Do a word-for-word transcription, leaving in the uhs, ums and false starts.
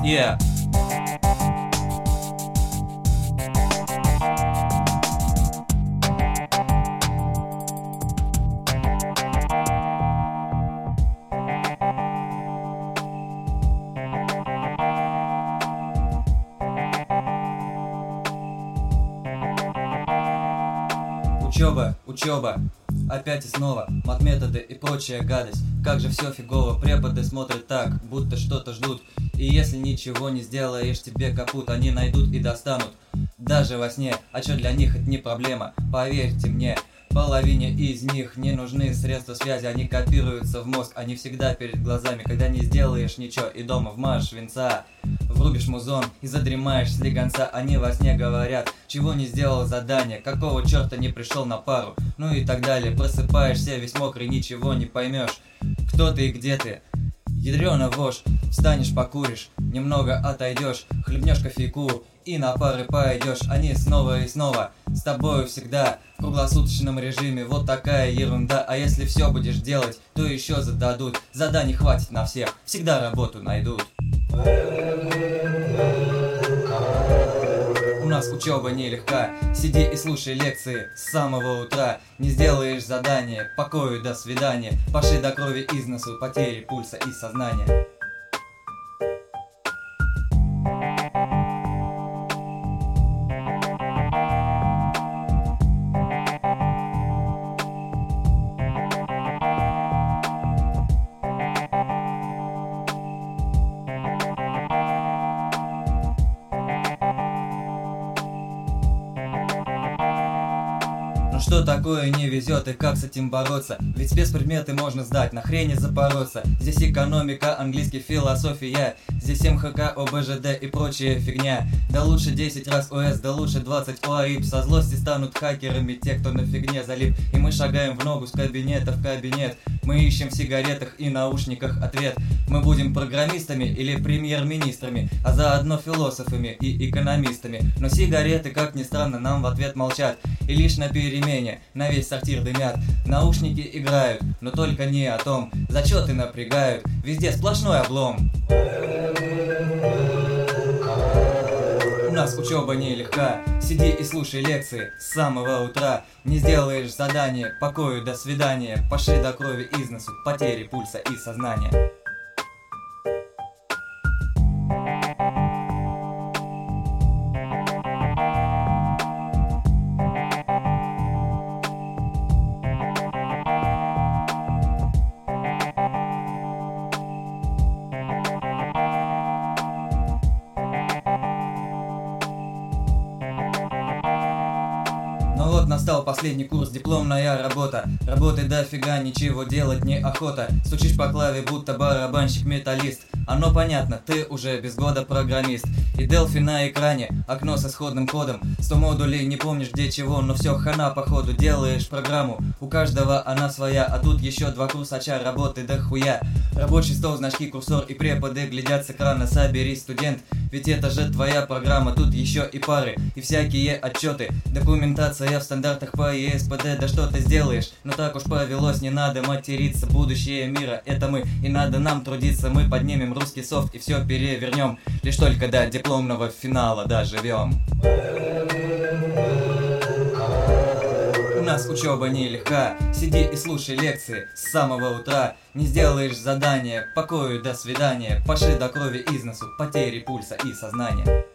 Yeah. Учеба, учеба, опять и снова, матметоды и прочая гадость. Как же все фигово, преподы смотрят так, будто что-то ждут. И если ничего не сделаешь, тебе капут, они найдут и достанут. Даже во сне, а чё для них это не проблема, поверьте мне. Половине из них не нужны средства связи, они копируются в мозг, они всегда перед глазами. Когда не сделаешь ничего и дома вмажешь винца, врубишь музон и задремаешь слегонца. Они во сне говорят, чего не сделал задание, какого черта не пришел на пару, ну и так далее. Просыпаешься весь мокрый, ничего не поймешь, кто ты и где ты. Ядрёна вошь, встанешь, покуришь, немного отойдешь, хлебнешь кофейку и на пары пойдешь. Они снова и снова с тобою всегда в круглосуточном режиме. Вот такая ерунда. А если все будешь делать, то еще зададут. Заданий хватит на всех, всегда работу найдут. У нас учеба нелегка, сиди и слушай лекции с самого утра. Не сделаешь задание, покою до свидания, паши до крови из носу, потери пульса и сознания. Ну что такое не везет и как с этим бороться? Ведь спецпредметы можно сдать, на хрени запороться. Здесь экономика, английский, философия. Здесь эм ха ка, о бэ жэ дэ и прочая фигня. Да лучше десять раз о эс, да лучше двадцать о а и пэ. Со злости станут хакерами те, кто на фигне залип. И мы шагаем в ногу с кабинета в кабинет. Мы ищем в сигаретах и наушниках ответ. Мы будем программистами или премьер-министрами, а заодно философами и экономистами. Но сигареты, как ни странно, нам в ответ молчат. И лишь на перемене на весь сортир дымят. Наушники играют, но только не о том. Зачеты напрягают, везде сплошной облом. У нас учеба нелегка, сиди и слушай лекции с самого утра. Не сделаешь задание, покою до свидания, паши до крови из носу, потери пульса и сознания. Ну вот настал последний курс, дипломная работа. Работы дофига, ничего делать неохота. Стучишь по клаве, будто барабанщик-металлист. Оно понятно, ты уже без года программист. И Delphi на экране, окно с исходным кодом. Сто модулей, не помнишь где чего, но все хана походу. Делаешь программу, у каждого она своя. А тут еще два курсача, работы до хуя. Рабочий стол, значки, курсор и преподы глядят с экрана. Соберись, студент, ведь это же твоя программа. Тут еще и пары, и всякие отчеты. Документация в стандартах по и эс пэ дэ. Да что ты сделаешь, но так уж повелось. Не надо материться, будущее мира это мы. И надо нам трудиться, мы поднимем русский софт и все перевернем. Лишь только до дипломного финала доживем. У нас учеба нелегка, сиди и слушай лекции с самого утра. Не сделаешь задание, покою до свидания, паши до крови из носу, потери пульса и сознания.